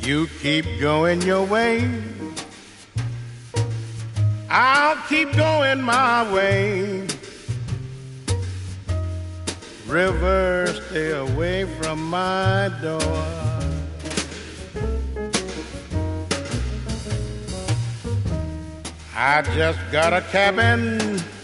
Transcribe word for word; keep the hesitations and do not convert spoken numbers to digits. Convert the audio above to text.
You keep going your way, I'll keep going my way. River, stay away from my door. I just got a cabin